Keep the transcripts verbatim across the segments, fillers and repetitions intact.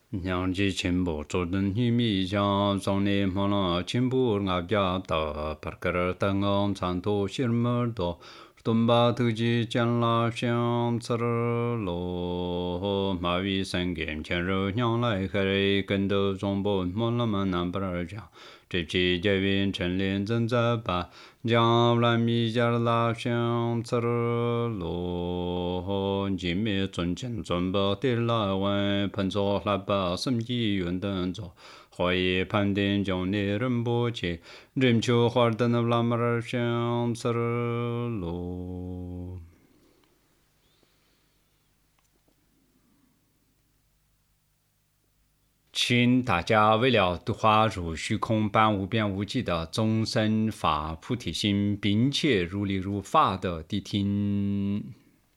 娘ji chenpo chodun himi jang zongne mola chenpo ngabja da parkar tangam chanto shirmar do tumba tuji janla xiang tsar lo mavi sangem chenro nyang lai kare gendo zongbo mola man nambar jang zhibji jawin chenlin zanza ba jang la mi jar la xiang tsar lo jime zun chen zun ba dir la wan pen zo la ba sim yi yun den zo hua yi pan din jiong ni ren bo chi rim chu huar den la mar xiang tsar lo请大家为了度化入虚空般无边无际的众生发菩提心，并且如理如法的谛听。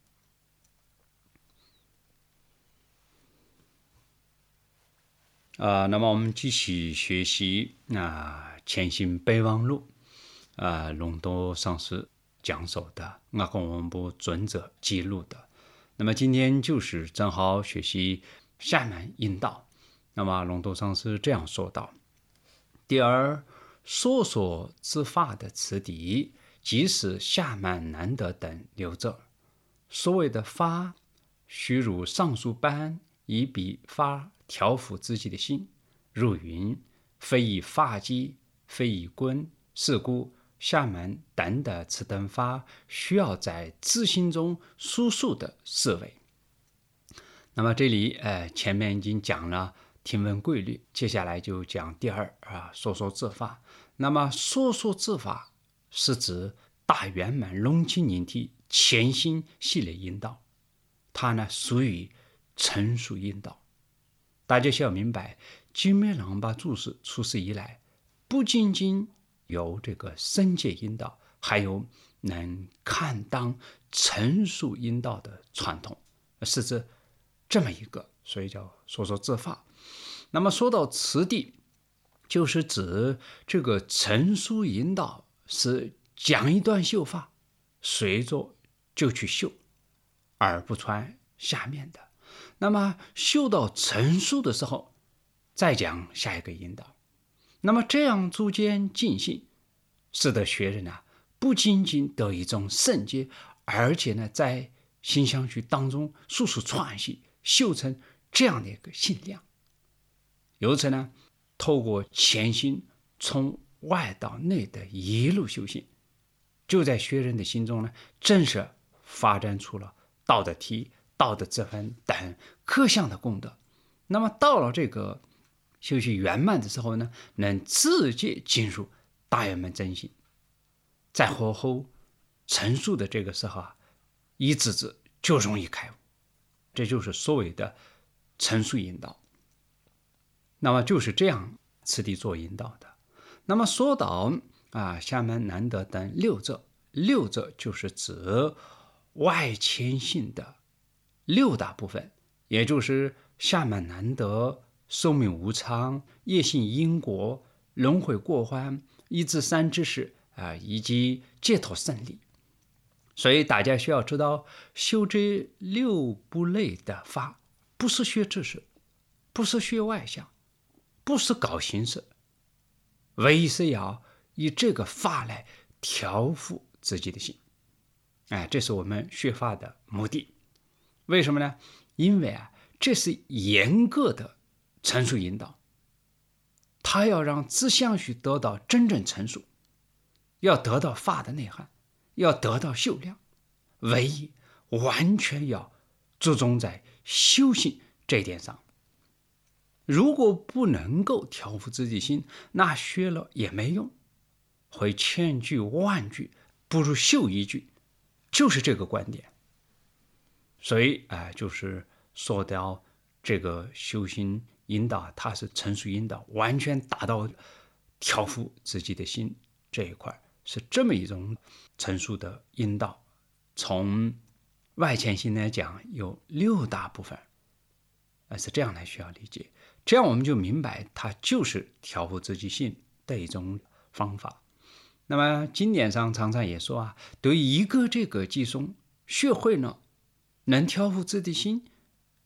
啊、呃，那么我们继续学习啊、呃《前行备忘录》啊、呃，龙多上师讲授的阿公文部尊者记录的。那么今天就是正好学习下面引导。那么龙多上师这样说道：第二，说说之法的此地，即是下曼难得等六者。所谓的法，须如上述般，以彼法调伏自己的心。如云：非以法纪，非以棍，是故下曼等的此等法，需要在自心中输述的思维。那么这里呃，前面已经讲了听闻规律，接下来就讲第二啊，说说自法。那么说说自法是指大圆满隆起凝体前行系列引导，它呢属于成熟引导。大家需要明白，金美朗巴注释出世以来，不仅仅有这个深界引导，还有能看当成熟引导的传统，是指这么一个，所以叫说说自法。那么说到此地，就是指这个成熟引导是讲一段修法，随着就去修，而不传下面的。那么修到成熟的时候，再讲下一个引导。那么这样逐渐进行，使得学人啊，不仅仅得一种圣洁，而且呢，在心相续当中速速串习，修成这样的一个信量。由此呢，透过前行从外到内的一路修行，就在学人的心中呢，正是发展出了道德体、道德之分等各项的功德。那么到了这个修习圆满的时候呢，能直接进入大圆满真心，在火候成熟的这个时候啊，一直直就容易开悟，这就是所谓的成熟引导。那么就是这样此地做引导的。那么说到啊，下曼难得等六者，六者就是指外牵性的六大部分，也就是下曼难得、寿命无常、业性因果、轮回过患、一至三之事啊，以及解脱胜利。所以大家需要知道，修这六部类的法，不是学知识，不是学外相，不是搞形式，唯一是要以这个法来调伏自己的心。哎，这是我们学法的目的。为什么呢？因为啊，这是严格的成熟引导，他要让自相续得到真正成熟，要得到法的内涵，要得到修量，唯一完全要注重在修行这一点上。如果不能够调伏自己心，那学了也没用，会千句万句不如修一句，就是这个观点。所以啊、呃，就是说到这个修行引导，它是成熟引导，完全达到调伏自己的心这一块，是这么一种成熟的引导。从外牵性来讲，有六大部分，而是这样来需要理解。这样我们就明白，它就是调伏自己心的一种方法。那么经典上常常也说啊，对于一个这个寄送学会了能调伏自己心，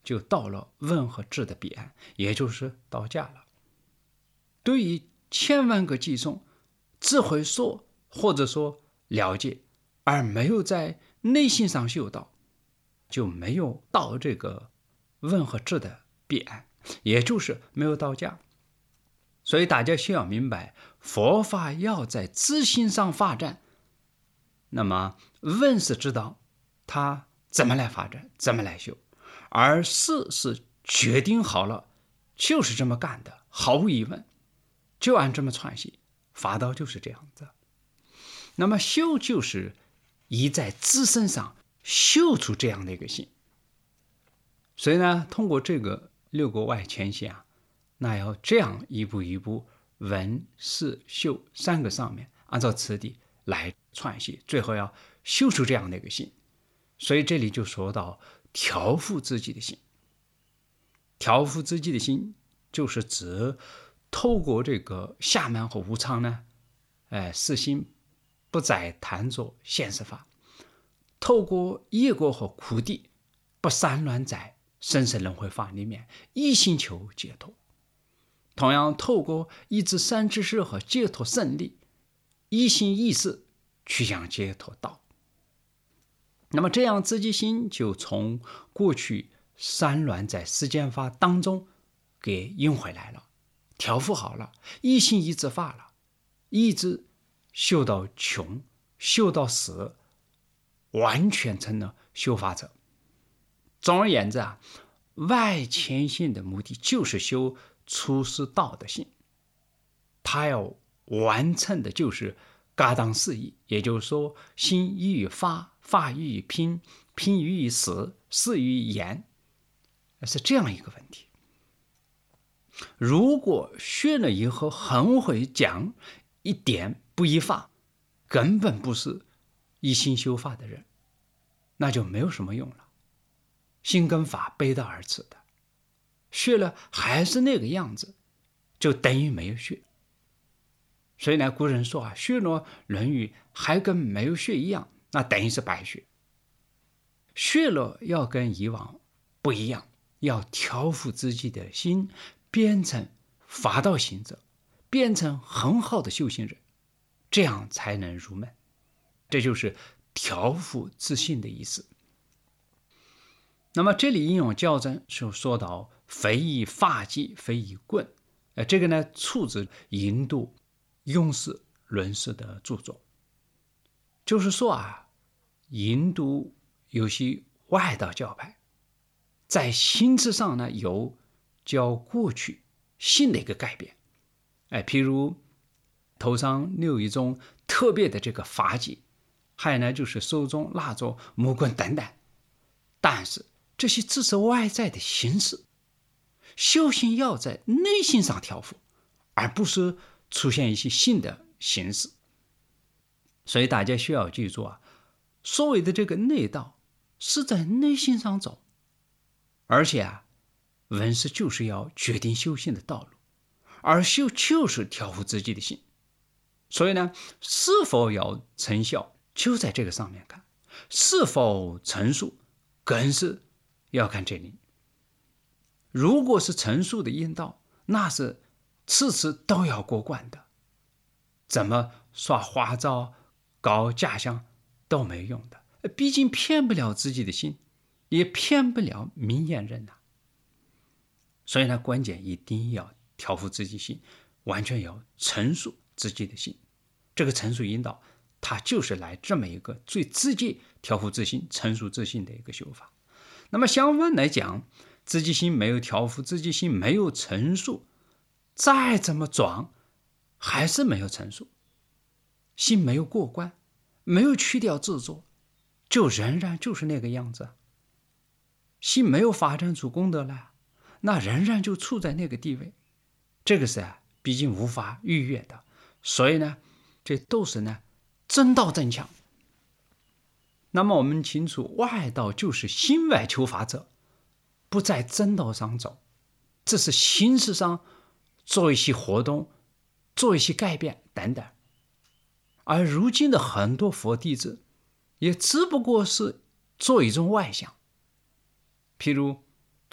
就到了问和质的彼岸，也就是道家了。对于千万个寄送，只会说或者说了解，而没有在内心上修道，就没有到这个问和质的彼岸，也就是没有道家。所以大家需要明白，佛法要在自心上发展。那么问是知道它怎么来发展，怎么来修，而事是决定好了，就是这么干的，毫无疑问，就按这么传习。法道就是这样子。那么修就是一在自身上修出这样的一个心。所以呢，通过这个六个外牵线啊，那要这样一步一步闻思修三个上面按照次第来串习，最后要修出这样的一个心。所以这里就说到调伏自己的心。调伏自己的心就是指透过这个暇满和无常呢，哎，使心不再贪着现实法，透过业果和苦地不散乱在生死轮回法里面，一心求解脱。同样透过一知三知识和解脱胜利，一心一识去向解脱道。那么这样自己心就从过去散乱在世间法当中给引回来了，调伏好了，一心一知法了，一直修到穷，修到死，完全成了修法者。总而言之啊，外牵线的目的就是修出世道的心，他要完成的就是嘎当事义，也就是说心依于法，法依于拼，拼依于事，事依于言，是这样一个问题。如果学了以后很会讲，一点不依法，根本不是一心修法的人，那就没有什么用了，心跟法背道而驰的，学了还是那个样子，就等于没有学。所以呢，古人说啊，学了《论语》还跟没有学一样，那等于是白学。学了要跟以往不一样，要调伏自己的心，变成法道行者，变成很好的修行人，这样才能入门。这就是调伏自心的意思。那么这里引用教证就说到非以法纪，非以棍，呃，这个呢出自印度庸士论士的著作。就是说啊，印度有些外道教派在心智上呢有较过去新的一个改变，哎，譬如头上留一种特别的这个发髻，还有呢就是手中拿着木棍等等。但是这些只是外在的形式，修行要在内心上调伏，而不是出现一些新的形式。所以大家需要记住啊，所谓的这个内道是在内心上走，而且啊，闻思就是要决定修行的道路，而修就是调伏自己的心。所以呢，是否要成效就在这个上面看，是否成熟更是要看这里。如果是成熟的引导，那是次次都要过关的，怎么耍花招搞假象都没用的，毕竟骗不了自己的心，也骗不了明眼人呐、啊。所以呢，关键一定要调伏自己心，完全要成熟自己的心。这个成熟引导，它就是来这么一个最直接调伏自心、成熟自心的一个修法。那么相反来讲，自己心没有调伏，自己心没有成熟，再怎么装还是没有成熟，心没有过关，没有去掉自作，就仍然就是那个样子。心没有发展出功德来，那仍然就处在那个地位，这个是啊，毕竟无法逾越的。所以呢，这都是呢真道真强。那么我们清楚，外道就是心外求法者，不在真道上走，这是形式上做一些活动，做一些改变等等。而如今的很多佛弟子也只不过是做一种外相，譬如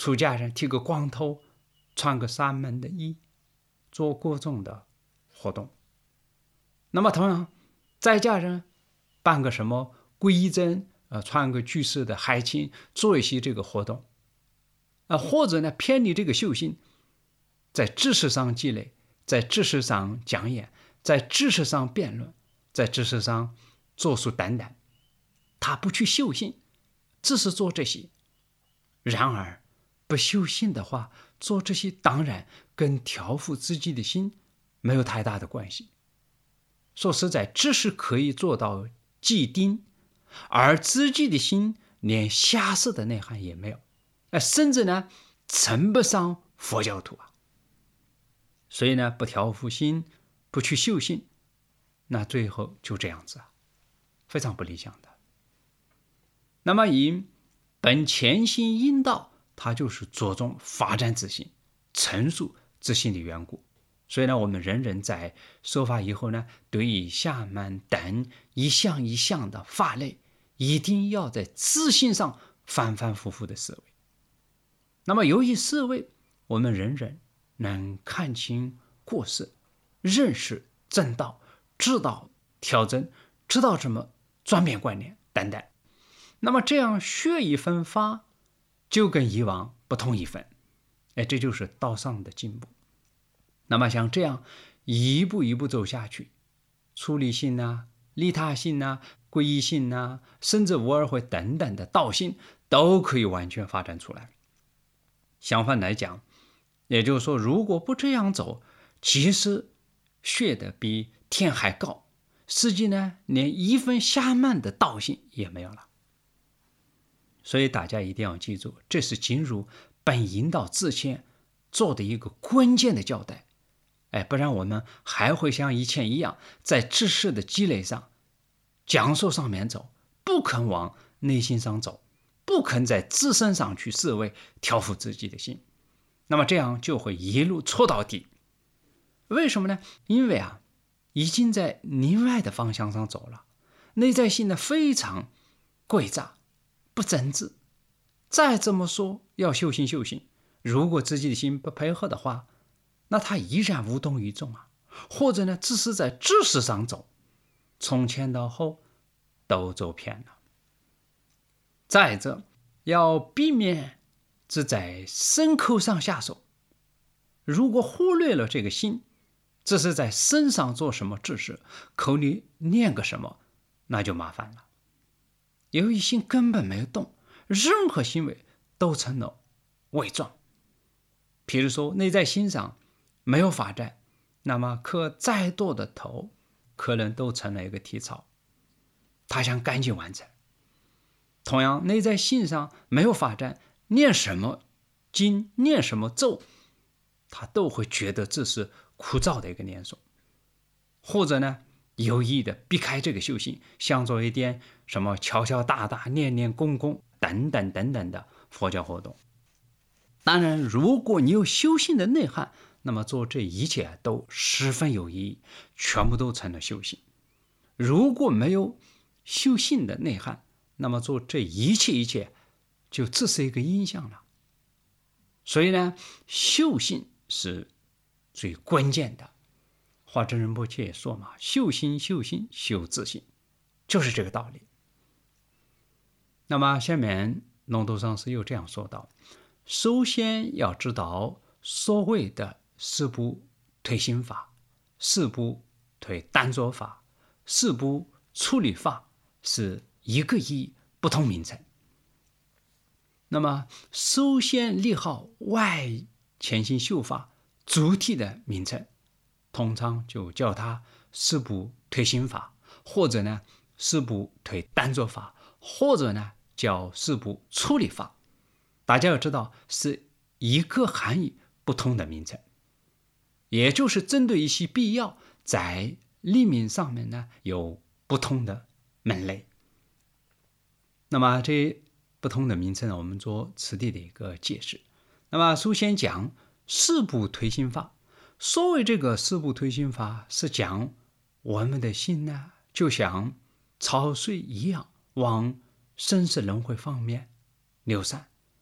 出家人剃个光头，穿个沙门的衣，做各种的活动。那么同样，在家人办个什么皈依真，呃，穿个居士的海青，做一些这个活动，啊、呃，或者呢偏离这个修行，在知识上积累，在知识上讲演，在知识上辩论，在知识上做出担当，他不去修行，只是做这些。然而不修行的话，做这些当然跟调伏自己的心没有太大的关系。说实在，知识可以做到既定，而自己的心连下色的内涵也没有，甚至呢称不上佛教徒啊。所以呢，不调伏心，不去修行，那最后就这样子啊，非常不理想的。那么以本潜心引导，它就是着重发展自信、成熟自信的缘故。所以呢，我们人人在受法以后呢，对于下面等一项一项的法类，一定要在自信上反反复复的思维。那么由于思维，我们人人能看清过失，认识正道，知道调整，知道什么转变观念等等。那么这样学一分法，就跟以往不同一分，哎，这就是道上的进步。那么像这样一步一步走下去，出离心啊、利他心啊、皈依心啊，甚至无二会等等的道心，都可以完全发展出来。相反来讲，也就是说，如果不这样走，其实学的比天还高，实际呢，连一分下慢的道心也没有了。所以大家一定要记住，这是进入本引导自谦做的一个关键的交代。哎，不然我们还会像以前一样，在知识的积累上、讲授上面走，不肯往内心上走，不肯在自身上去思维调伏自己的心，那么这样就会一路错到底。为什么呢？因为啊，已经在另外的方向上走了，内在心呢非常诡诈，不真挚。再这么说，要修行修行，如果自己的心不配合的话，那他依然无动于衷啊，或者呢，只是在知识上走，从前到后都走偏了。再者，要避免只在身口上下手，如果忽略了这个心，只是在身上做什么知识，口里念个什么，那就麻烦了。由于心根本没有动，任何行为都成了伪装。譬如说，内在心上没有发展，那么磕再多的头，可能都成了一个体操，他想赶紧完成。同样，内在心上没有发展，念什么经，念什么咒，他都会觉得这是枯燥的一个念诵，或者呢，有意的避开这个修行，想做一点什么敲敲打打、念念功功等等等等的佛教活动。当然，如果你有修行的内涵，那么做这一切都十分有意义，全部都成了修行。如果没有修行的内涵，那么做这一切一切就只是一个印象了。所以呢，修行是最关键的。华真仁波切也说嘛，修行修行修自信，就是这个道理。那么下面龙头上师又这样说道，首先要知道所谓的四部推心法、四部推单着法、四部处理法是一个一不同名称。那么首先立好外潜心修法主体的名称，通常就叫它四部推心法，或者呢四部推单着法，或者呢叫四部处理法。大家要知道是一个含义不同的名称，也就是针对一些必要在立名上面呢有不同的门类。那么这不同的名称呢，我们做此地的一个解释。那么首先讲四部推心法。所谓这个四部推心法，是讲我们的心呢就像潮水一样往生死轮回方面流散。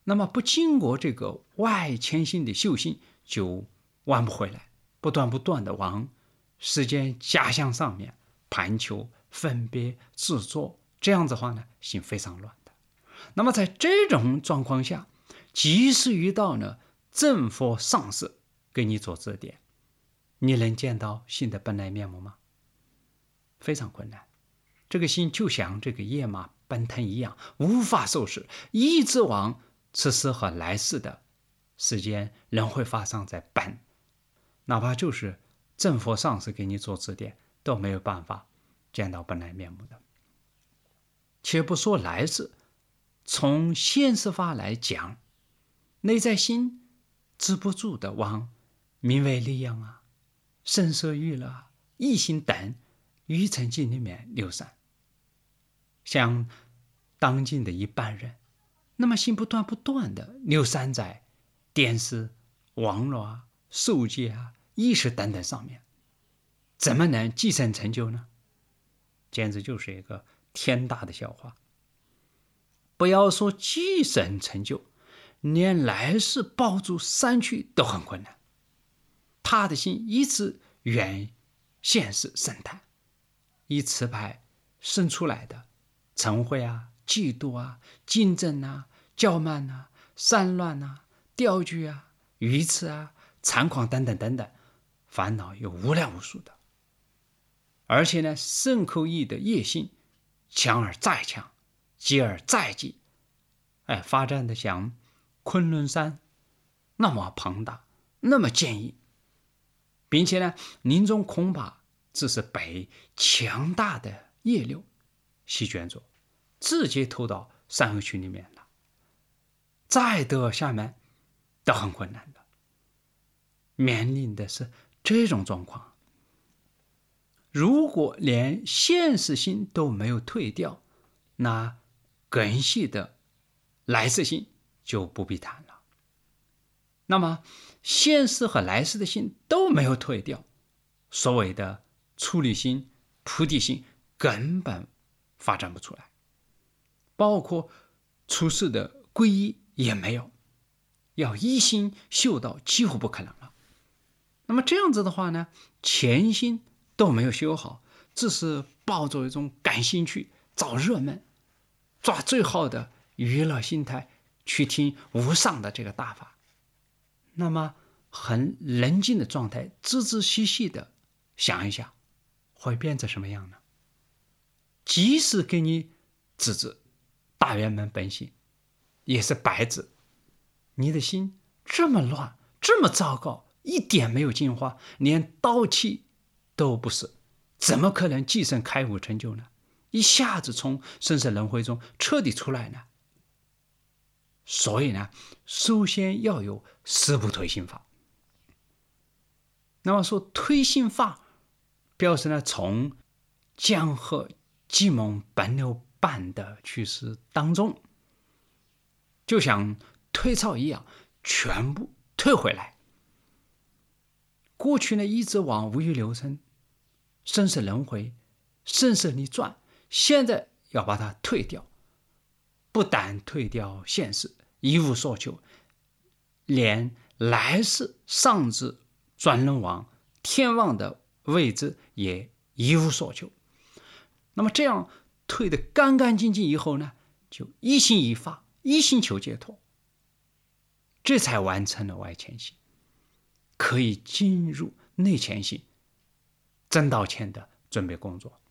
那么不经过这个外潜心的修行，就挽不回来，不断不断的往世间假象上面盘求、分别、执着，这样子的话呢，心非常乱的。那么在这种状况下，即使遇到呢正佛上师给你做指点，你能见到心的本来面目吗？非常困难。这个心就像这个野马奔腾一样，无法收拾，一直往此世和来世的时间轮回法上在奔，哪怕就是正佛上师给你做指点，都没有办法见到本来面目的。且不说来世，从现实法来讲，内在心止不住的往名为利养啊、声色娱乐啊、异性等愚尘境里面流散。像当今的一般人，那么心不断不断的流散在电视、网络啊、手机啊、意识等等上面，怎么能继承成就呢？简直就是一个天大的笑话。不要说继承成就，连来世抱住三去都很困难。他的心一直缘现实生态，以此派生出来的嗔恚啊、嫉妒啊、竞争啊、骄慢啊、散乱啊、钓具啊、愚痴啊、残狂等等等等，烦恼有无量无数的。而且呢，身口意的业性强而再强，急而再急，哎，发展的像昆仑山那么庞大，那么坚硬，并且呢，临终恐怕只是被强大的业流席卷着，直接投到三恶趣里面了，再得下面都很困难的。面临的是这种状况。如果连现实心都没有退掉，那根系的来世心就不必谈了。那么现世和来世的心都没有退掉，所谓的出离心、菩提心根本发展不出来，包括出世的皈依也没有，要一心修到几乎不可能了。那么这样子的话呢，前心都没有修好，只是抱着一种感兴趣、找热门、抓最好的娱乐心态去听无上的这个大法，那么很冷静的状态，仔仔细细的想一下，会变成什么样呢？即使给你指指大圆满本性，也是白纸。你的心这么乱，这么糟糕，一点没有进化，连刀器都不是，怎么可能继承开悟成就呢？一下子从生死轮回中彻底出来呢？所以呢，首先要有十不退心法。那么说退心法，表示呢，从江河急猛奔流般的趋势当中，就像退潮一样，全部退回来。过去呢，一直往无欲流生、生死轮回、生死里转，现在要把它退掉，不但退掉现世，一无所求，连来世上至转轮王、天王的位置也一无所求。那么这样退得干干净净以后呢，就一心一法，一心求解脱，这才完成了外潜心，可以进入内潜心正道前的准备工作。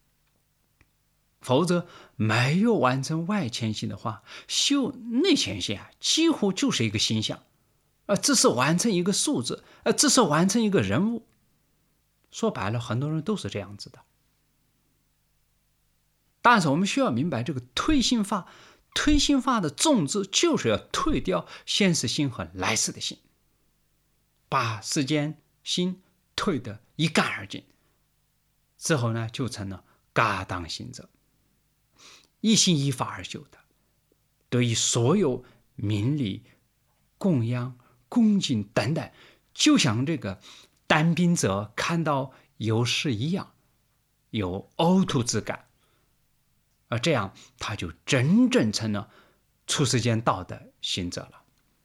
否则没有完成外潜心的话，修内潜心啊，几乎就是一个形象，呃，只是完成一个数字，呃，只是完成一个人物。说白了，很多人都是这样子的。但是我们需要明白，这个退心法，退心法的宗旨就是要退掉现实心和来世的心，把世间心退得一干二净，之后呢，就成了嘎当行者，一心一法而修的。对于所有名利、供养、恭敬等等，就像这个单兵者看到有事一样，有呕吐之感，而这样他就真正成了出世间道的行者了。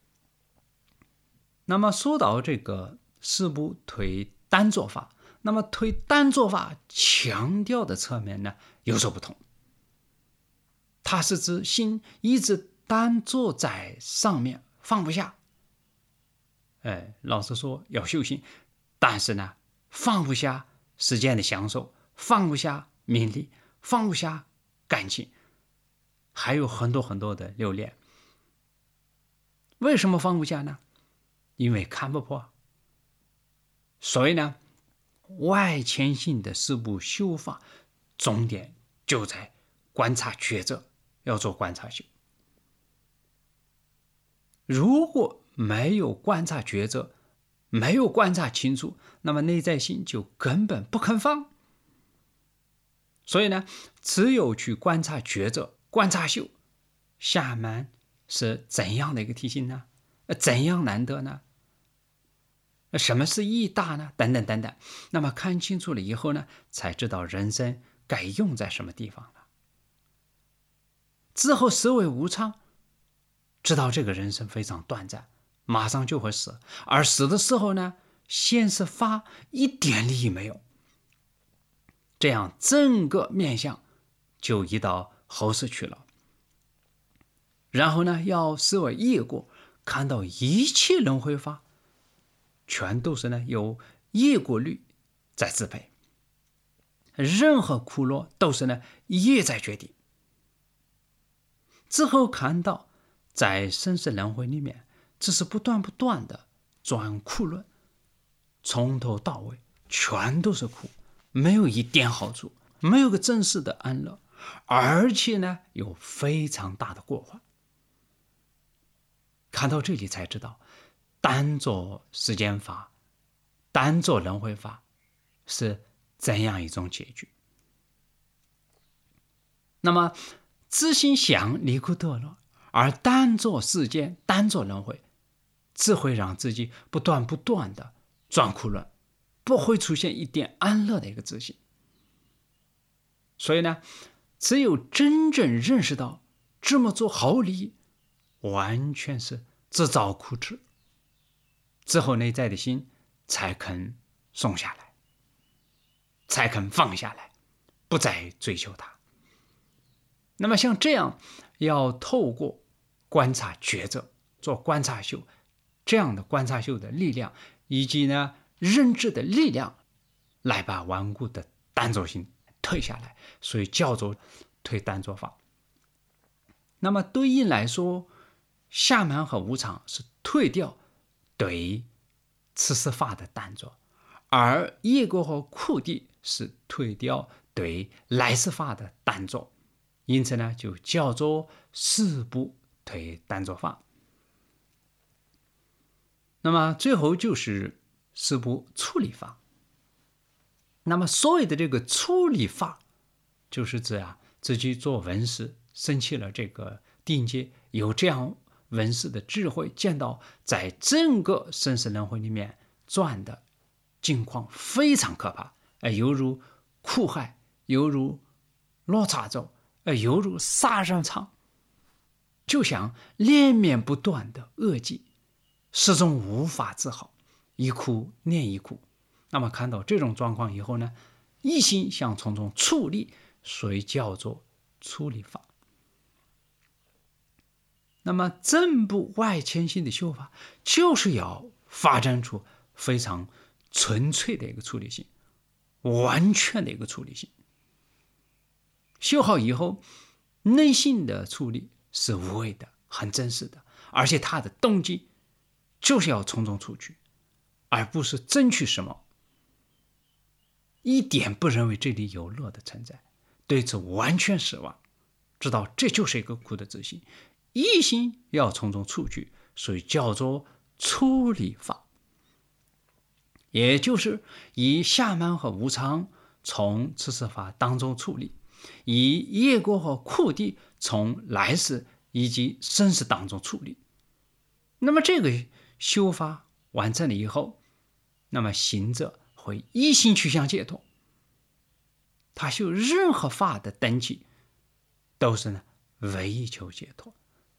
那么说到这个四部推单坐法，那么推单坐法强调的侧面呢有所不同。它是指心一直单坐在上面放不下。哎，老实说要修行，但是呢放不下世间的享受，放不下名利，放不下感情，还有很多很多的留恋。为什么放不下呢？因为看不破。所以呢，外谦性的四部修法重点就在观察觉者，要做观察修。如果没有观察觉者，没有观察清楚，那么内在心就根本不肯放。所以呢，只有去观察觉者，观察修，下面是怎样的一个提醒呢？怎样难得呢？什么是义大呢？等等等等。那么看清楚了以后呢，才知道人生该用在什么地方了。之后思维无常，知道这个人生非常短暂，马上就会死，而死的时候呢，现世法一点利益没有，这样整个面相就移到后世去了。然后呢，要思维业果，看到一切轮回法全都是呢由业果律在支配，任何苦乐都是呢业在决定。之后看到在生死轮回里面，只是不断不断的转苦轮，从头到尾全都是苦，没有一点好处，没有个真实的安乐，而且呢有非常大的过患。看到这里才知道，单做世间法，单做轮回法是怎样一种结局。那么自心想离苦得乐，而单做世间，单做轮回，只会让自己不断不断的转苦轮，不会出现一点安乐的一个自信。所以呢，只有真正认识到这么做毫无利益，完全是自找苦吃，之后内在的心才肯松下来，才肯放下来，不再追求它。那么像这样要透过观察觉者，做观察修，这样的观察修的力量，以及呢认知的力量，来把顽固的单坐心退下来，所以叫做退单坐法。那么对应来说，下满和无常是退掉对此世法的单坐，而业果和苦地是退掉对来世法的单坐，因此呢就叫做四部退单坐法。那么最后就是四部处理法。那么所谓的这个处理法，就是指啊自己做闻思，升起了这个定界，有这样闻思的智慧，见到在整个生死轮回里面转的境况非常可怕，呃、犹如苦海，犹如落差洲，呃、犹如杀人场，就像连绵不断的恶迹，始终无法治好，一苦念一苦。那么看到这种状况以后呢，一心想从中处理，所以叫做处理法。那么正部外谦性的修法，就是要发展出非常纯粹的一个处理性，完全的一个处理性。修好以后，内心的处理是无畏的，很真实的，而且他的动机就是要从中出去，而不是争取什么，一点不认为这里有乐的存在，对此完全失望，知道这就是一个苦的自信，一心要从中出去，所以叫做处理法。也就是以下满和无常从此世法当中处理，以业果和苦地从来世以及生死当中处理。那么这个修法完成了以后，那么行者会一心去向解脱，他修任何法的登记都是呢唯一求解脱，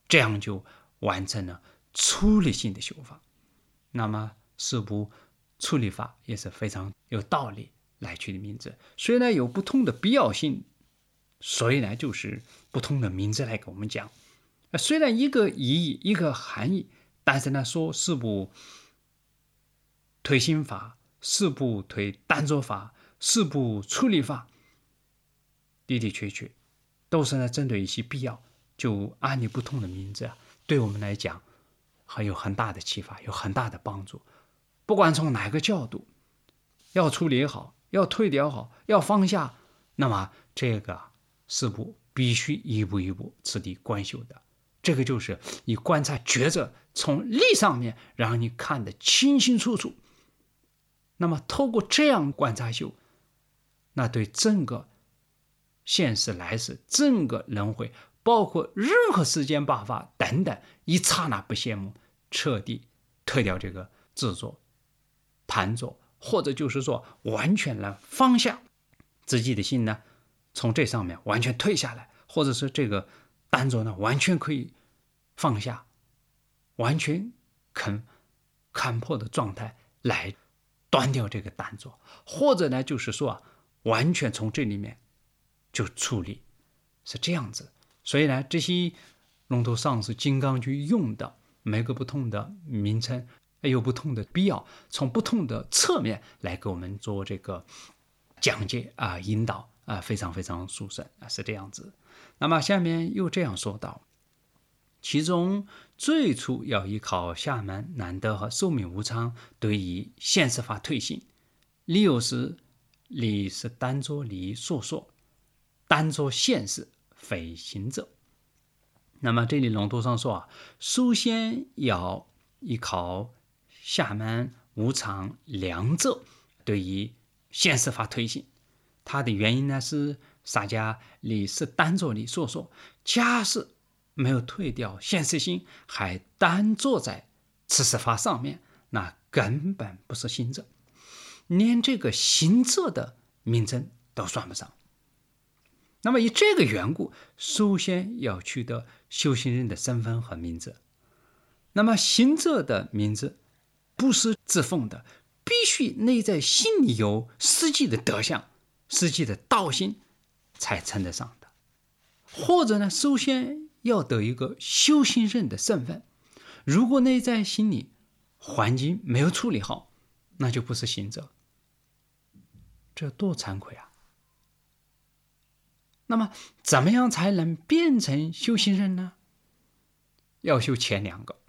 这样就完成了处理性的修法。那么四部处理法也是非常有道理来取的名字，虽然有不同的必要性，所以呢就是不同的名字来给我们讲。虽然一个意义一个含义，但是呢说四部推心法、四部推单做法、四部处理法，的的确确都是呢针对一些必要，就按你不同的名字啊，对我们来讲还有很大的启发，有很大的帮助。不管从哪个角度，要处理好，要退掉好，要放下，那么这个四步必须一步一步次第观修的。这个就是你观察觉着从力上面让你看得清清楚楚。那么透过这样观察修，那对整个现世来世、整个轮回，包括任何世间八法等等，一刹那不羡慕，彻底退掉这个执着、贪着，或者就是说完全来放下自己的心呢，从这上面完全退下来，或者是这个单着呢完全可以放下，完全肯看破的状态来断掉这个单着，或者呢就是说啊，完全从这里面就处理，是这样子。所以呢，这些龙头上师金刚居用的每个不同的名称有不同的必要，从不同的侧面来给我们做这个讲解啊、引导啊，非常非常殊胜啊，是这样子。那么下面又这样说道，其中最初要依靠下门难得和寿命无常对于现实法退行，理由是理是单着理所说，单着现实非行者。那么这里龙头上说啊，首先要依靠下门无常两者对于现实法推行，它的原因呢是洒家理是单着理所说，假使没有退掉现实性，还单坐在此事法上面，那根本不是行者，连这个行者的名称都算不上。那么以这个缘故，首先要取得修行人的身份和名字。那么行者的名字不是自奉的，必须内在心里有实际的德相、实际的道心才称得上的。或者呢，首先要得一个修行人的身份，如果内在心里环境没有处理好，那就不是行者，这多惭愧啊！那么怎么样才能变成修行人呢？要修前两个，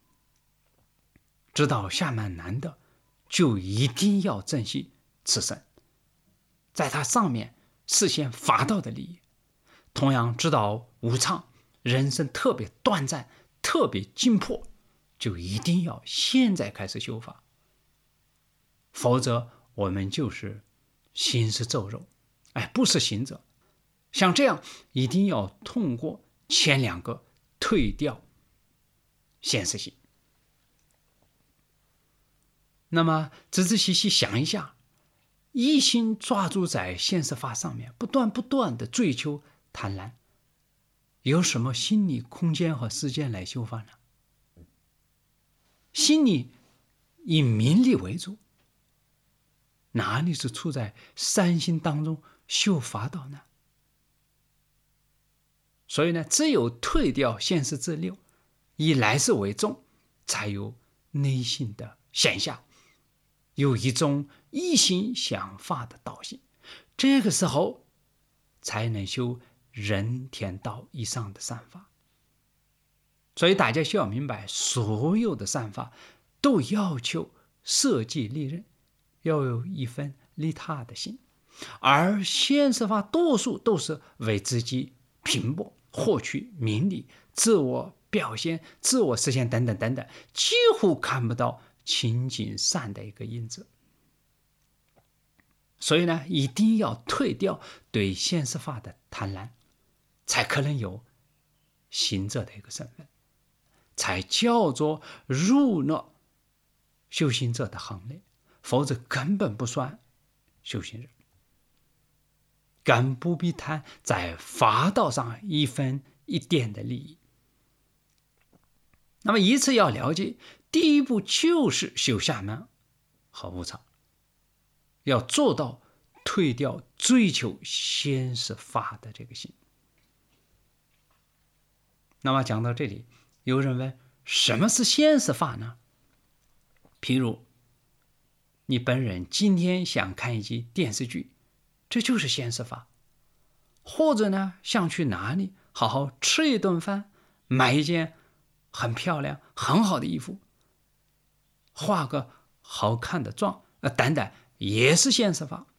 知道下慢难的，就一定要珍惜此生，在它上面实现法道的利益。同样知道无常，人生特别短暂，特别紧迫，就一定要现在开始修法，否则我们就是行尸走肉，哎，不是行者。像这样一定要通过前两个退掉现实性。那么仔仔细细想一下，一心抓住在现实法上面，不断不断的追求贪婪，有什么心理空间和时间来修法呢？心里以名利为主，哪里是处在三心当中修法道呢？所以呢，只有退掉现实之六，以来世为重，才有内心的闲暇，有一种一心想法的道心，这个时候才能修人天道以上的善法。所以大家需要明白，所有的善法都要求舍己利人，要有一份利他的心，而现实法多数都是为自己拼搏，获取名利、自我表现、自我实现等等等等，几乎看不到清净善的一个因子。所以呢，一定要退掉对现实法的贪婪，才可能有行者的一个身份，才叫做入了修行者的行列，否则根本不算修行人，更不必谈在法道上一分一点的利益。 那么一次要了解，第一步就是修下门和无常，要做到退掉追求现实法的这个心。那么讲到这里，有人问，什么是现实法呢？譬如你本人今天想看一集电视剧，这就是现实法。或者呢，想去哪里好好吃一顿饭，买一件很漂亮很好的衣服，化个好看的妆，呃，等等，也是现实法。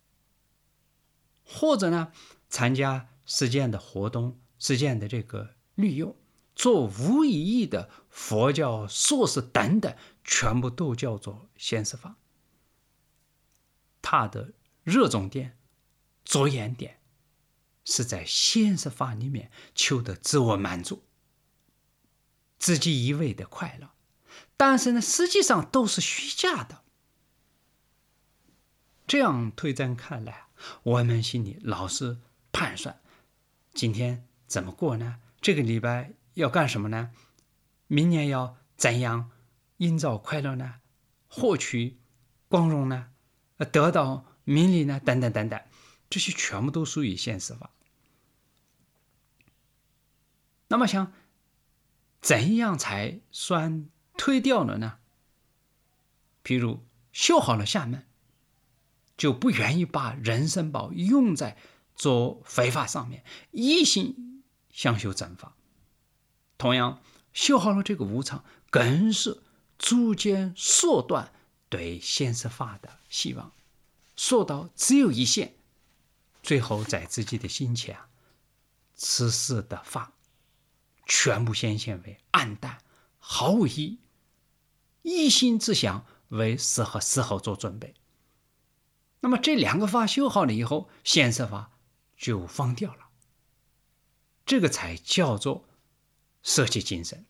或者呢，参加实践的活动，实践的这个旅游，做无意义的佛教硕士等等，全部都叫做现实法。他的热衷点、着眼点是在现实法里面求得自我满足、自己一味的快乐，但是呢，实际上都是虚假的。这样推展看来，我们心里老是盘算，今天怎么过呢？这个礼拜要干什么呢？明年要怎样营造快乐呢？获取光荣呢？得到名利呢？等等等等，这些全部都属于现实法。那么想怎样才算推掉了呢？譬如修好了下门，就不愿意把人参宝用在做非法上面，一心想修正法。同样修好了这个无常，更是逐渐缩短对现实法的希望，缩到只有一线，最后在自己的心前，此世的法全部显现为暗淡毫无意义，一心只想为死和死后做准备。那么这两个法修好了以后，现实法就放掉了，这个才叫做舍弃精神。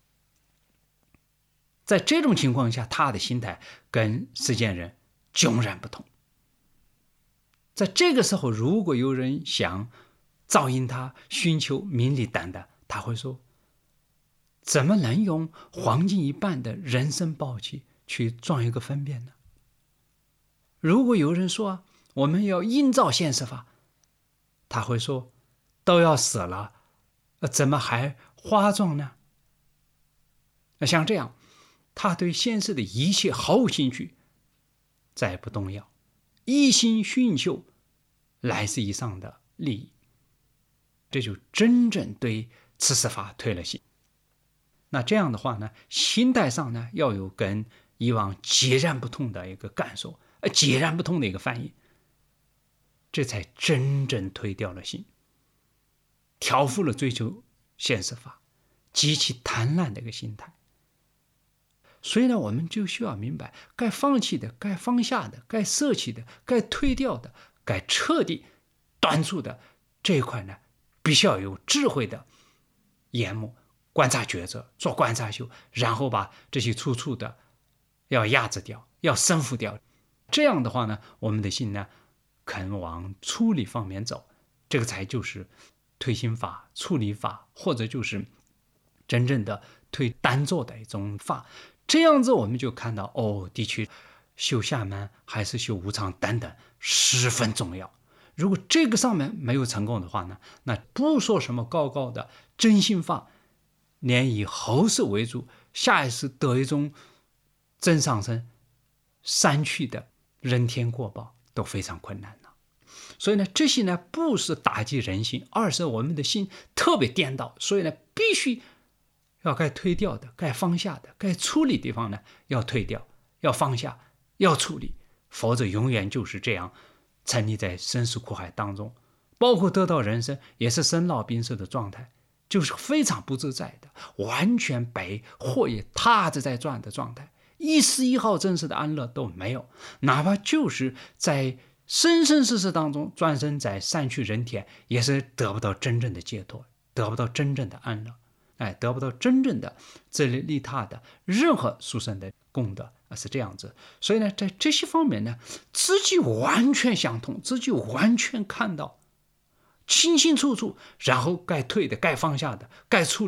在这种情况下，他的心态跟实践人迥然不同。在这个时候，如果有人想噪音他、寻求名利等等，他会说，怎么能用黄金一半的人参宝器去装一个分辨呢？如果有人说我们要营造现实法，他会说，都要死了，怎么还化妆呢？像这样，他对现实的一切毫无兴趣，再不动摇，一心寻求来世以上的利益，这就真正对此世法退了心。那这样的话呢，心态上呢，要有跟以往截然不同的一个感受，截然不同的一个反应，这才真正推掉了心，调伏了追求现实法、极其贪婪的一个心态。所以呢，我们就需要明白，该放弃的、该放下的、该舍弃的、该推掉的、该彻底断除的这一块呢，必须要有智慧的眼目，观察抉择，做观察修，然后把这些粗粗的要压制掉，要生伏掉。这样的话呢，我们的心呢肯往处理方面走，这个才就是推心法、处理法，或者就是真正的推单坐的一种法。这样子我们就看到，哦，的确修下门还是修无常等等十分重要。如果这个上面没有成功的话呢，那不说什么高高的真心法，连以后世为主，下一世得一种真上身删去的人天过报都非常困难了。所以呢，这些呢不是打击人心，而是我们的心特别颠倒，所以呢必须要该推掉的、该放下的、该处理的地方呢要推掉、要放下、要处理，否则永远就是这样沉溺在生死苦海当中，包括得到人生也是生老病死的状态，就是非常不自在的，完全被祸业踏着在转的状态，一丝一毫真实的安乐都没有，哪怕就是在生生世世当中转生在善趣人天，也是得不到真正的解脱，得不到真正的安乐，哎，得不到真正的自利利他的任何殊胜的功德，是这样子。所以呢，在这些方面呢，自己完全相通，自己完全看到清清楚楚，然后该退的、该放下的、该处理的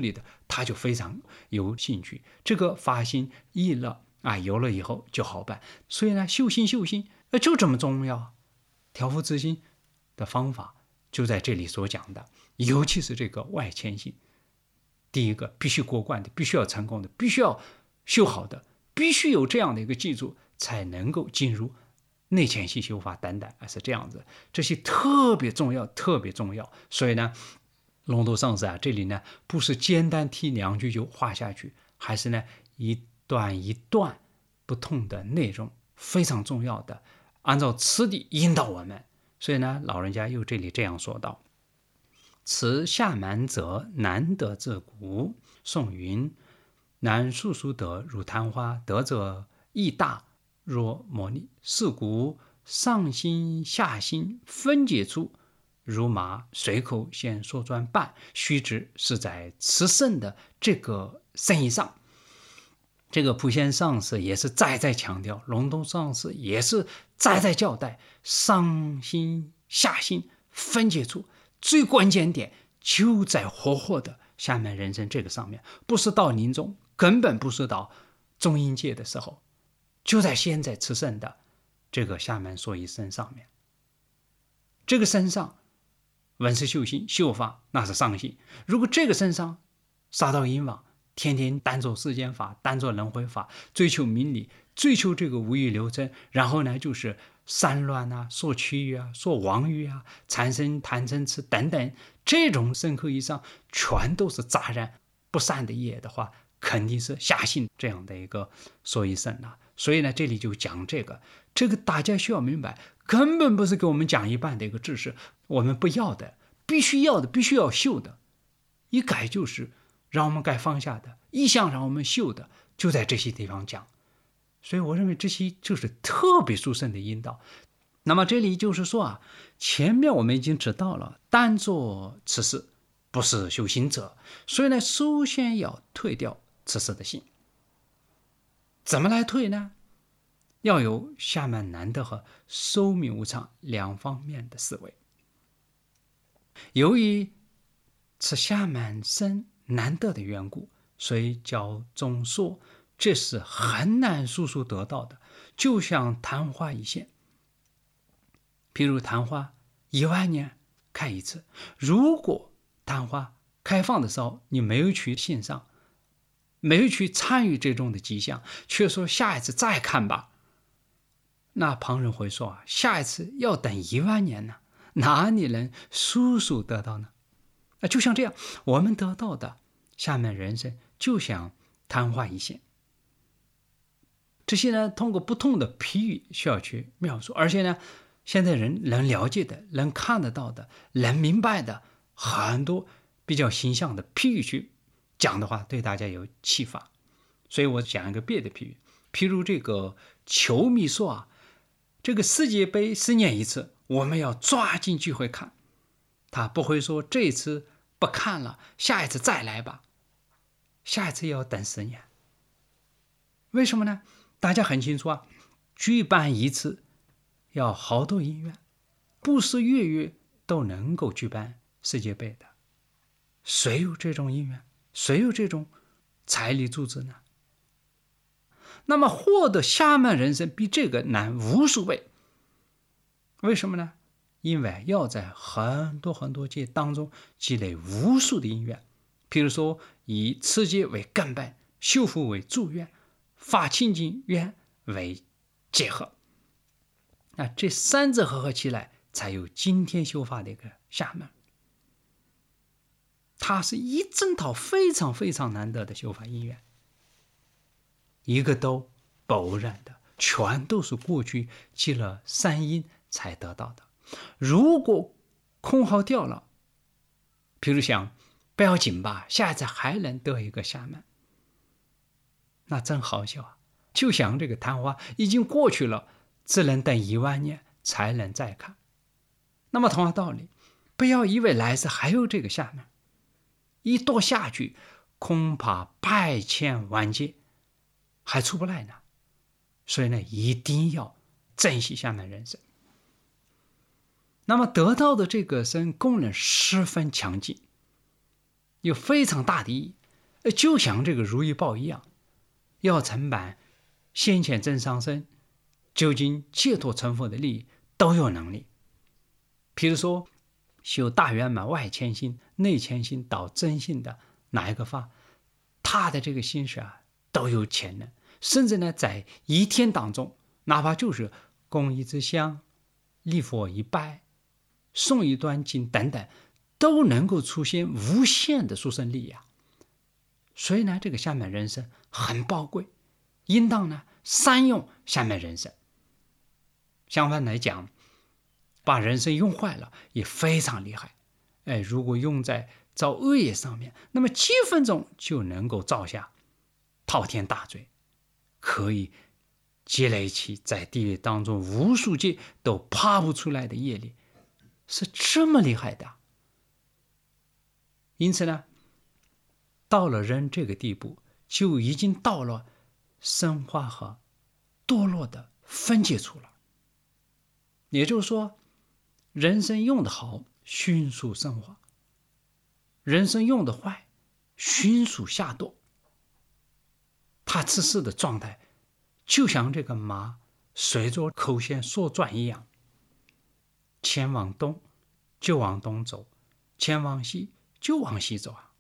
他就非常有兴趣。这个发心意了啊，有了以后就好办。所以呢，修心修心，呃，就这么重要。调伏自心的方法就在这里所讲的，尤其是这个外谦心。第一个必须过关的，必须要成功的，必须要修好的，必须有这样的一个记住，才能够进入内谦心修法等等，是这样子。这些特别重要，特别重要。所以呢，龙头上师啊，这里呢不是简单提两句就画下去，还是呢一段一段不同的内容，非常重要的，按照次第引导我们。所以呢，老人家又这里这样说道：此下蛮者，难得自古。宋云：南叔叔德如昙花，德者义大若摩尼。是故上心下心分解出，如马随口先说专办，须知是在慈圣的这个生意上。这个普贤上师也是再再强调，龙洞上师也是再再交代，上心下心分解出，最关键点就在活活的下面人生这个上面，不是到临终，根本不是到中阴界的时候，就在现在慈圣的这个下面说一身上面。这个身上闻是修心修法，那是上心。如果这个身上杀到阴网，天天单做世间法，单做轮回法，追求名利，追求这个无欲流真，然后呢就是散乱啊，说区域啊，说妄欲啊，产生贪嗔痴等等，这种深刻以上全都是杂染不善的业的话，肯定是下心这样的一个说一声啊。所以呢，这里就讲这个，这个大家需要明白，根本不是给我们讲一半的一个知识，我们不要的，必须要的，必须要修的，一改就是让我们该放下的，一向让我们修的，就在这些地方讲。所以我认为这些就是特别殊胜的引导。那么这里就是说啊，前面我们已经知道了，单做此事不是修行者，所以呢，首先要退掉此事的心。怎么来退呢？要有下面难得和寿命无常两方面的思维。由于此下满身难得的缘故，所以教中说这是很难速速得到的，就像昙花一现。譬如昙花一万年开一次，如果昙花开放的时候你没有去欣赏，没有去参与这种的迹象，却说下一次再看吧，那旁人会说啊，下一次要等一万年呢，哪里能速速得到呢？啊，就像这样，我们得到的下面人生就像昙花一现。这些呢，通过不同的譬喻需要去描述，而且呢，现在人能了解的、能看得到的、能明白的很多比较形象的譬喻去讲的话，对大家有启发。所以我讲一个别的譬喻，譬如这个球迷说啊，这个世界杯十年一次，我们要抓紧机会看。他不会说这一次不看了，下一次再来吧，下一次要等十年。为什么呢？大家很清楚啊，举办一次要好多医院，不是月月都能够举办世界杯的。谁有这种医院？谁有这种财力组织呢？那么获得下面人生比这个难无数倍。为什么呢？因为要在很多很多界当中积累无数的因缘，譬如说以持戒为根本，修福为助愿，发清净愿为结合，那这三者合合起来，才有今天修法的一个下门。它是一整套非常非常难得的修法因缘，一个都不偶然的，全都是过去积了三因才得到的。如果空耗掉了，譬如想不要紧吧，下次还能得一个下门，那真好笑啊！就像这个昙花已经过去了，只能等一万年才能再看。那么同样道理，不要以为来世还有这个下门，一堕下去恐怕百千万劫还出不来呢。所以呢，一定要珍惜下面人生。那么得到的这个生功能十分强劲，有非常大的意义。 就像这个如意宝一样，要承办先前真上身究竟解脱成佛的利益都有能力。譬如说修大圆满外谦心内谦心到真心的哪一个法，他的这个心识啊都有潜能，甚至呢在一天当中，哪怕就是供一支香、礼佛一拜、诵一段经等等，都能够出现无限的殊胜力啊。所以呢，这个下面人生很宝贵，应当呢善用下面人生。相反来讲，把人生用坏了也非常厉害。哎，如果用在造恶业上面，那么几分钟就能够造下滔天大罪，可以积累起在地狱当中无数劫都爬不出来的业力，是这么厉害的。因此呢，到了人这个地步，就已经到了升华和堕落的分界处了。也就是说，人生用的好，迅速升华；人生用的坏，迅速下堕。他此时的状态，就像这个马随着口线所转一样，前往东就往东走，前往西就往西走啊。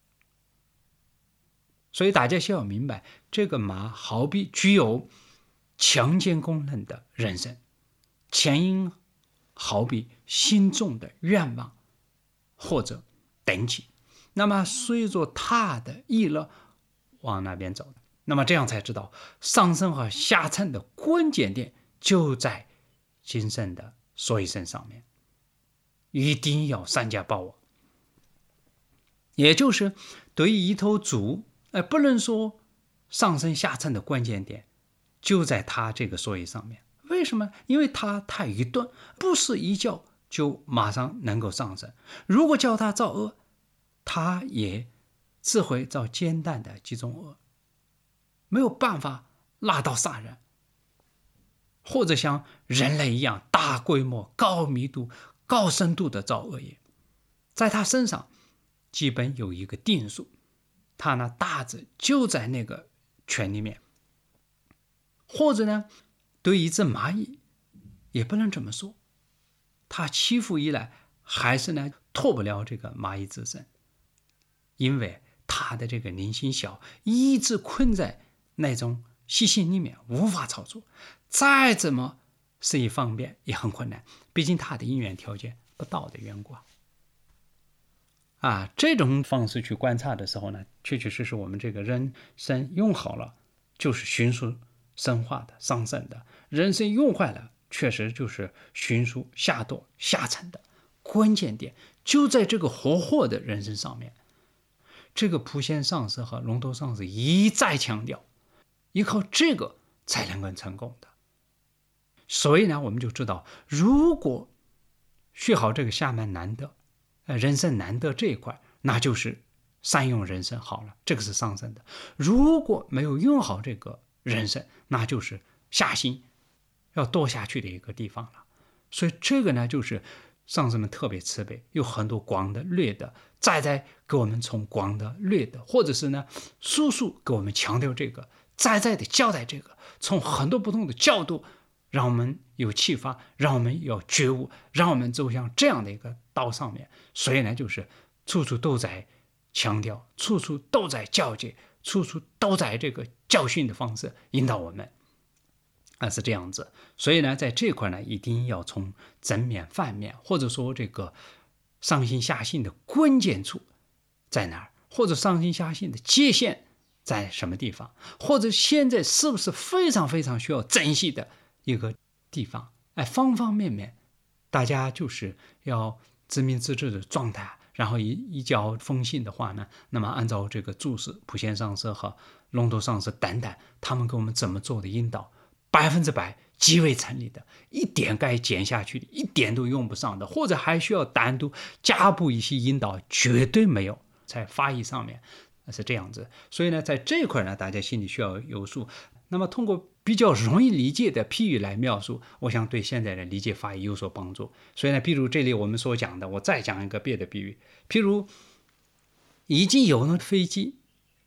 所以大家需要明白，这个马好比具有强健功能的人生，前因好比心中的愿望或者等级，那么随着他的意乐往那边走，那么这样才知道上乘和下乘的关键点就在今生的所以身上面，一定要善加把握。也就是对于一头猪，呃，不能说上乘下乘的关键点就在它这个所以上面。为什么？因为它太愚钝，不是一叫就马上能够上升。如果叫它造恶，它也只会造简单的几种恶，没有办法拉到杀人，或者像人类一样大规模、高密度、高深度的造恶业。在它身上基本有一个定数，它呢大致就在那个圈里面。或者呢，对一只蚂蚁也不能这么说，它欺负一来还是呢脱不了这个蚂蚁之身，因为它的这个灵性小，一直困在那种习性里面无法操作，再怎么施以方便也很困难，毕竟它的因缘条件不到的缘故啊。这种方式去观察的时候呢，确确实实我们这个人生用好了就是迅速升华的上升的，人生用坏了确实就是迅速下堕下沉的。关键点就在这个活活的人生上面。这个普贤上师和龙头上师一再强调，依靠这个才能够成功的。所以呢，我们就知道，如果学好这个下面难得呃人生难得这一块，那就是善用人生好了，这个是上升的。如果没有用好这个人生，那就是下心要堕下去的一个地方了。所以这个呢，就是上师们特别慈悲，有很多广的略的再再给我们从广的略的，或者是呢叔叔给我们强调这个，再再的交代这个，从很多不同的角度让我们有启发，让我们有觉悟，让我们走向这样的一个道上面。所以呢，就是处处都在强调，处处都在教诫，处处都在这个教训的方式引导我们啊，是这样子。所以呢，在这块呢，一定要从正面、反面，或者说这个上心下心的关键处在哪儿，或者上心下心的界限在什么地方，或者现在是不是非常非常需要珍惜的一个地方，哎，方方面面，大家就是要自明自知的状态。然后一一教奉行的话呢，那么按照这个注释、普贤上师和龙头上师等等，他们给我们怎么做的引导，百分之百极为成立的，一点该减下去的，一点都用不上的，或者还需要单独加补一些引导，绝对没有。在法义上面是这样子。所以呢，在这一块呢，大家心里需要有数。那么通过比较容易理解的譬喻来描述，我想对现在的理解法义有所帮助。所以呢，譬如这里我们所讲的，我再讲一个别的比喻，譬如已经有了飞机，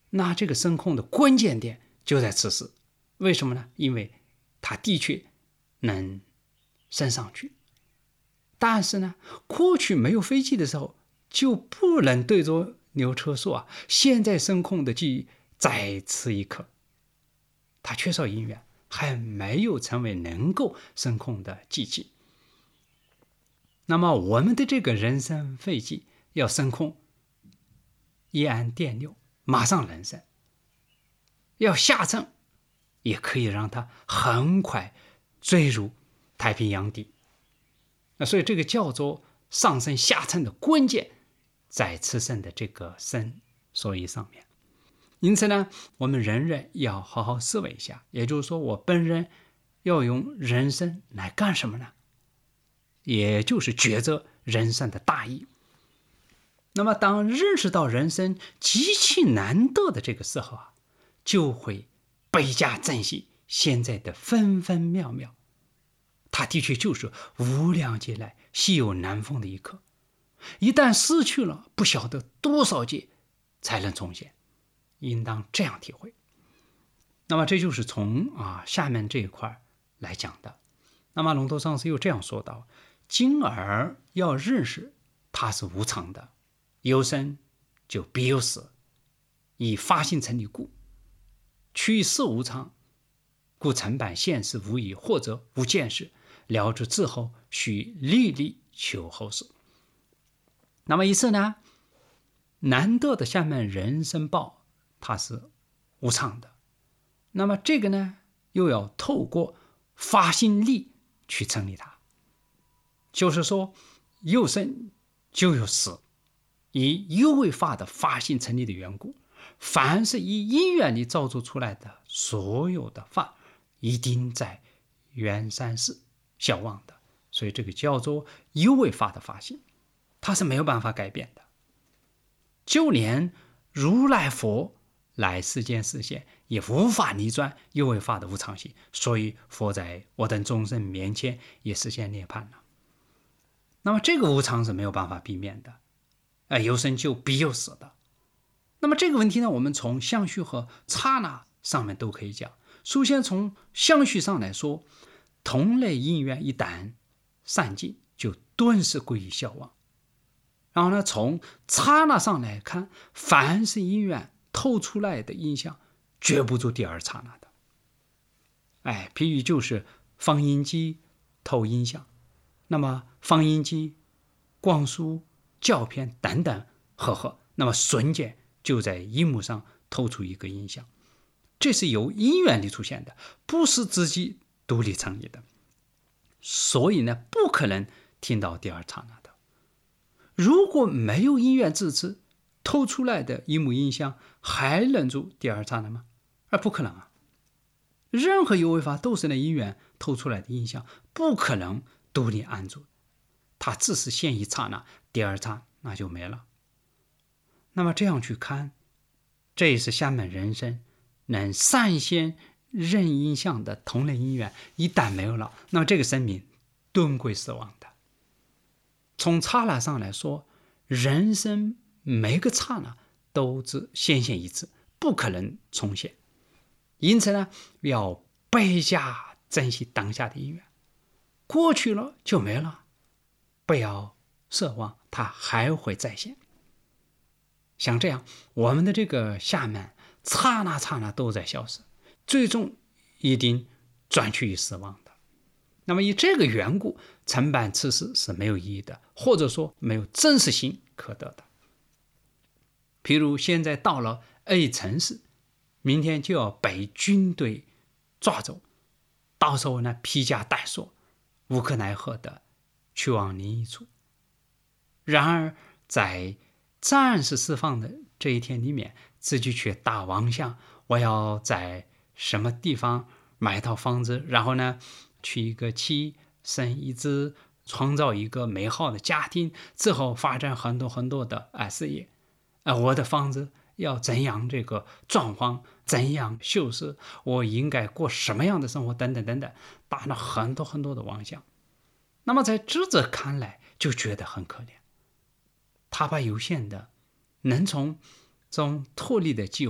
那这个声控的关键点就在此时。为什么呢？因为它的确能升上去，但是呢，过去没有飞机的时候就不能对着牛车说啊，现在声控的记忆在此一刻。它缺少音源，还没有成为能够声控的机器。那么我们的这个人声飞机要声控，一按电钮马上能声，要下沉也可以让它很快坠入太平洋底。那所以这个叫做上升下沉的关键在此声的这个声所以上面。因此呢，我们人人要好好思维一下，也就是说我本人要用人声来干什么呢？也就是觉着人生的大义。那么当认识到人生极其难得的这个时候啊，就会倍加珍惜现在的分分秒秒。它的确就是无量劫来稀有难逢的一刻，一旦失去了，不晓得多少劫才能重现，应当这样体会。那么这就是从啊下面这一块来讲的。那么龙头上师又这样说道：今儿要认识它是无常的，有生就必有死，以发心成立故，趋事无常，故成办现世无疑，或者无见识，了之之后，须历历求后世。那么意思呢，难得的下面人生报它是无常的，那么这个呢又要透过发心力去成立它，就是说有生就有死，以有为法的发心成立的缘故，凡是以因缘力造作出来的所有的法，一定在缘三世消亡的。所以这个叫做有为法的发心，它是没有办法改变的。就连如来佛来世间实现，也无法逆转有为法的无常性，所以佛在我等众生面前也实现涅槃了。那么这个无常是没有办法避免的，呃、有生就必有死的。那么这个问题呢，我们从相续和刹那上面都可以讲。首先从相续上来说，同类因缘一旦散尽，就顿时归于消亡。然后呢，从刹那上来看，凡是因缘透出来的印象，绝不做第二刹那的。哎，譬如就是放映机透音像，那么放映机、光束、胶片等等合合，那么瞬间就在荧幕上透出一个音像，这是由因缘力出现的，不是自己独立成立的。所以呢，不可能听到第二刹那的。如果没有因缘支持，透出来的一幕音像还能做第二刹那吗？而不可能啊！任何有为法都是那因缘透出来的音像，不可能独立安住，它只是现一刹那，第二刹那就没了。那么这样去看，这也是下面人生能善现任音像的同类因缘一旦没有了，那么这个生命顿归死亡的。从刹那上来说，人生每个刹那都只显现一次，不可能重现。因此呢，要倍加珍惜当下的因缘，过去了就没了，不要奢望它还会再现。像这样，我们的这个下面刹那刹那都在消失，最终一定转趋于死亡的。那么以这个缘故，承办此事是没有意义的，或者说没有真实性可得的。譬如现在到了 A 城市，明天就要被军队抓走，到时候呢披甲戴锁，无可奈何的去往另一处。然而在暂时释放的这一天里面，自己却打妄想，我要在什么地方买一套房子，然后呢娶一个妻，生一子，创造一个美好的家庭，之后发展很多很多的啊事业。啊，我的房子要怎样这个装潢，怎样修饰，我应该过什么样的生活，等等等等，打了很多很多的妄想。那么在智者看来就觉得很可怜，他把有限的能从这种脱离的机会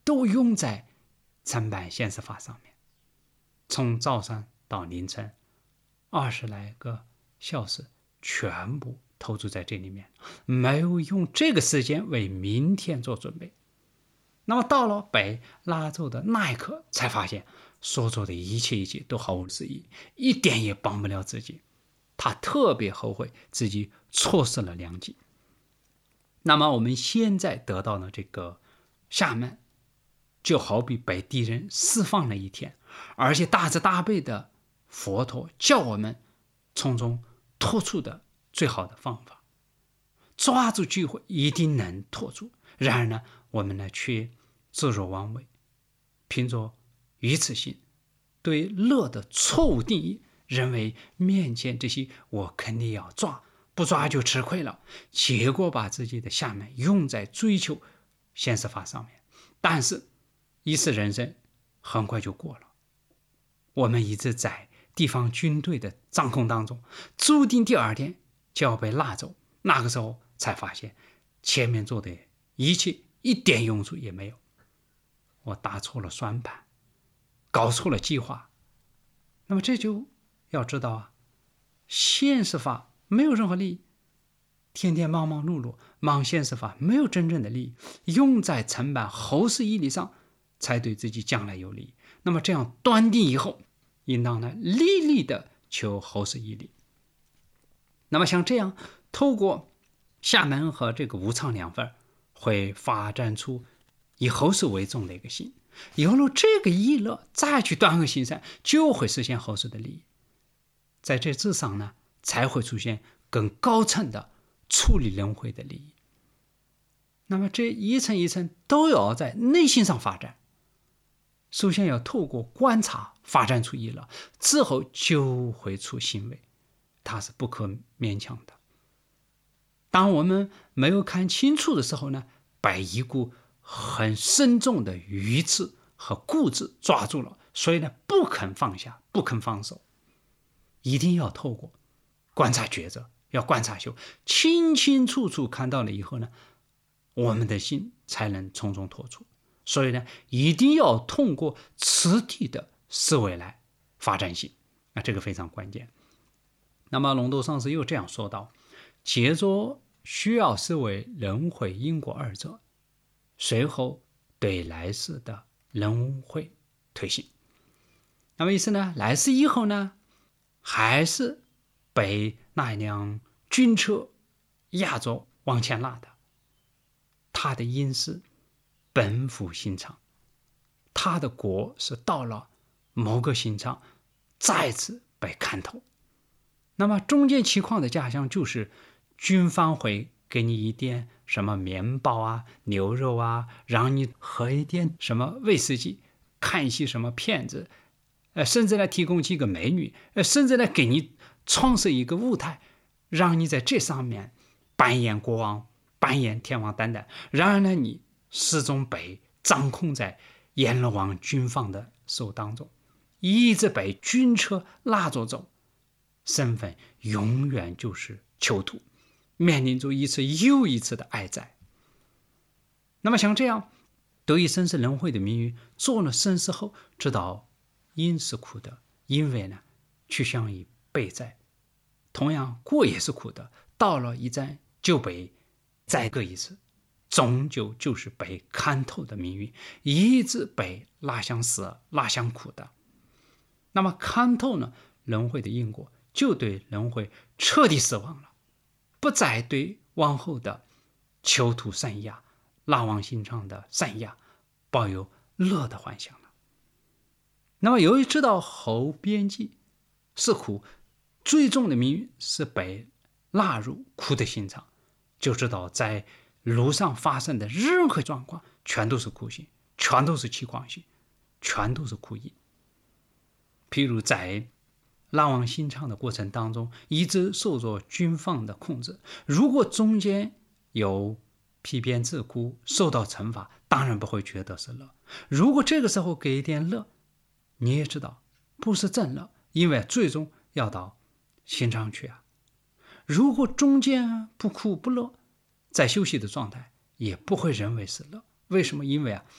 都用在承办现世法上面，从早上到凌晨二十来个小时全部投注在这里面，没有用这个时间为明天做准备。那么到了被拉走的那一刻，才发现所做的一切一切都毫无意义，一点也帮不了自己。他特别后悔自己错失了良机。那么我们现在得到了这个厦门，就好比被敌人释放了一天，而且大慈大悲的佛陀教我们从中脱出的最好的方法，抓住机会一定能脱出。然而呢，我们呢却自若妄为，凭着愚痴心，对乐的错误定义，认为面前这些我肯定要抓，不抓就吃亏了，结果把自己的厦门用在追求现实法上面。但是一次人生很快就过了，我们一直在地方军队的掌控当中，注定第二天就要被拉走。那个时候才发现前面做的一切一点用处也没有，我打错了算盘，搞错了计划。那么这就要知道啊，现实法没有任何利益，天天忙忙碌碌忙现实法没有真正的利益，用在承办后世义理上才对自己将来有利。那么这样断定以后，应当呢历历的求后世义理。那么像这样透过厦门和这个无常两份，会发展出以后世为重的一个心。有了这个意乐，再去断恶行善，就会实现后世的利益。在这之上呢，才会出现更高层的处理轮回的利益。那么这一层一层都要在内心上发展。首先要透过观察发展出意乐，之后就会出行为，它是不可勉强的。当我们没有看清楚的时候呢，被一股很深重的愚痴和固执抓住了，所以呢不肯放下，不肯放手。一定要透过观察抉择，要观察修，清清楚楚看到了以后呢，我们的心才能从中脱出。所以呢，一定要通过此地的思维来发展心，那这个非常关键。那么龙斗上师又这样说道：接着需要思维轮回因果二者，随后对来世的轮回推行。那么意思呢，来世以后呢，还是被那辆军车压着往前拉的，他的因是奔赴刑场，他的国是到了某个刑场再次被看透。那么中间情况的假象就是军方会给你一点什么面包啊、牛肉啊，让你喝一点什么威士忌，看一些什么片子，呃，甚至来提供几个美女，呃，甚至来给你创设一个舞台，让你在这上面扮演国王，扮演天王等等。然而呢，你始终被掌控在阎罗王军方的手当中，一直被军车拉着走，身份永远就是囚徒，面临着一次又一次的挨宰。那么像这样得以生死轮回的命运，做了生死后知道因是苦的，因为呢趋向于被宰，同样过也是苦的，到了一站就被宰割一次，终究就是被看透的命运，一直被拉向死，拉向苦的。那么看透呢轮回的因果，就对轮回彻底失望了，不再对往后的囚徒生涯、拉往刑场的生涯抱有乐的幻想了。那么由于知道后边际是苦，最终的命运是被拉入苦的刑场，就知道在路上发生的任何状况全都是苦行，全都是气况行，全都是苦因。譬如在拉往刑场的过程当中，一直受着军方的控制，如果中间有批鞭自哭，受到惩罚，当然不会觉得是乐。如果这个时候给一点乐，你也知道不是正乐，因为最终要到刑场去啊。如果中间不哭不乐，在休息的状态也不会认为是乐。为什么？因为啊，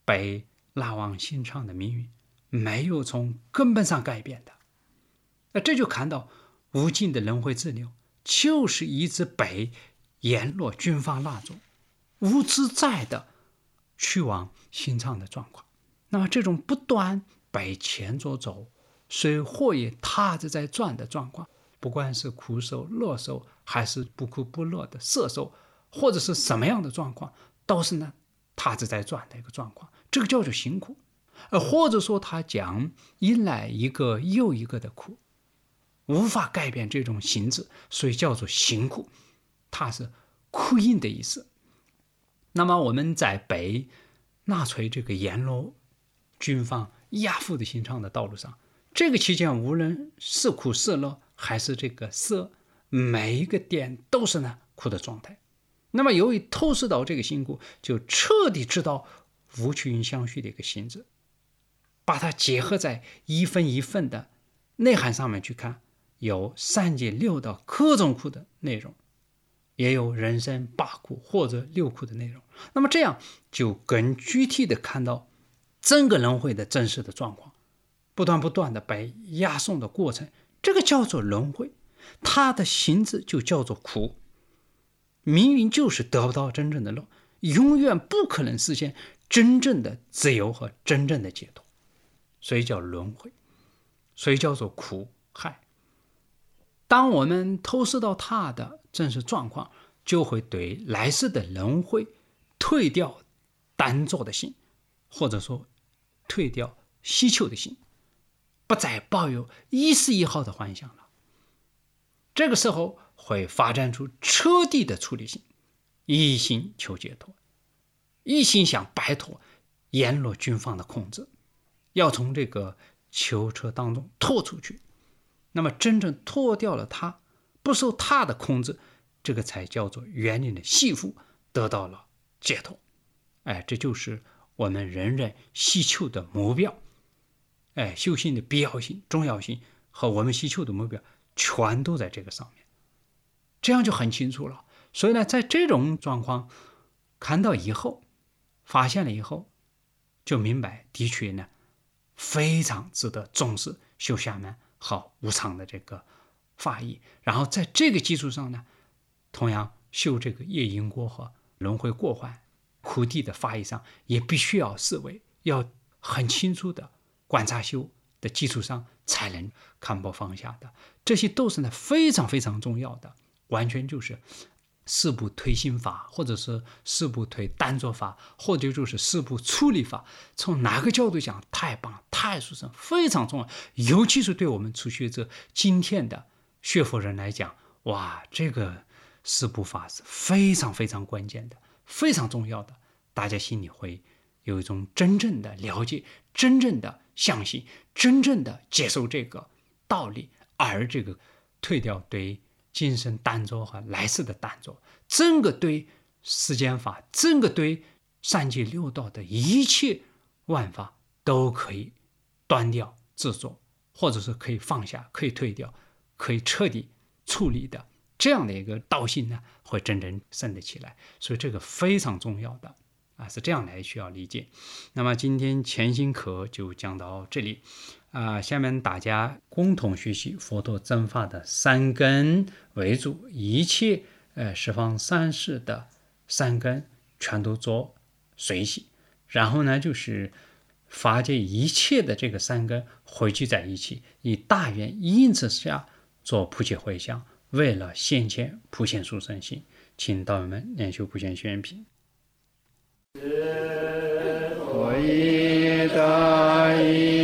被拉往心肠的命运没有从根本上改变的。那这就看到无尽的轮回之流，就是一直被阎罗军方拉住，无自在的去往心肠的状况。那么这种不断被牵着走，随火也踏着在转的状况，不管是苦受、乐受，还是不苦不乐的色受，或者是什么样的状况，都是呢踏着在转的一个状况，这个叫做行苦。呃，或者说他讲迎来一个又一个的苦，无法改变这种性质，所以叫做行苦，它是苦因的意思。那么我们在被纳粹这个阎罗军方压迫的心肠的道路上，这个期间无论是苦是乐还是这个色，每一个点都是呢苦的状态。那么由于透视到这个辛苦，就彻底知道无趣因相续的一个性质，把它结合在一分一分的内涵上面去看，有三界六道各种苦的内容，也有人生八苦或者六苦的内容。那么这样就更具体的看到整个轮回的真实的状况，不断不断的被押送的过程，这个叫做轮回，它的性质就叫做苦。命运就是得不到真正的乐，永远不可能实现真正的自由和真正的解脱，所以叫轮回，所以叫做苦害。当我们透视到它的真实状况，就会对来世的轮回退掉单着的心，或者说退掉希求的心，不再抱有一丝一毫的幻想了。这个时候会发展出彻底的出离心，一心求解脱，一心想摆脱阎罗军方的控制，要从这个囚车当中脱出去。那么真正脱掉了它，不受它的控制，这个才叫做园林的幸福，得到了解脱。哎，这就是我们人人希求的目标。哎，修行的必要性、重要性和我们希求的目标全都在这个上面，这样就很清楚了。所以呢，在这种状况看到以后，发现了以后，就明白的确呢非常值得重视修下面和无常的这个法义。然后在这个基础上呢，同样修这个业因果和轮回过患苦地的法义上，也必须要思维，要很清楚的观察修的基础上才能看破放下的。这些都是呢非常非常重要的，完全就是四部推心法，或者是四部推单着法，或者就是四部处理法。从哪个角度讲，太棒，太殊胜，非常重要。尤其是对我们初学者今天的学佛人来讲，哇，这个四部法是非常非常关键的，非常重要的。大家心里会有一种真正的了解，真正的相信，真正的接受这个道理，而这个退掉对今生单着和来世的单着，整个对世间法，整个对三界六道的一切万法都可以断掉执着，或者是可以放下，可以退掉，可以彻底处理的，这样的一个道性呢，会真正升得起来。所以这个非常重要的啊，是这样来需要理解。那么今天前行课就讲到这里啊，下面大家共同学习佛陀正法的三根为主，一切呃十方三世的三根全都做随喜，然后呢就是法界一切的这个三根汇聚在一起，以大愿因之下做普贤回向，为了现前普贤殊胜行。请道友们念修普贤宣品。我以大义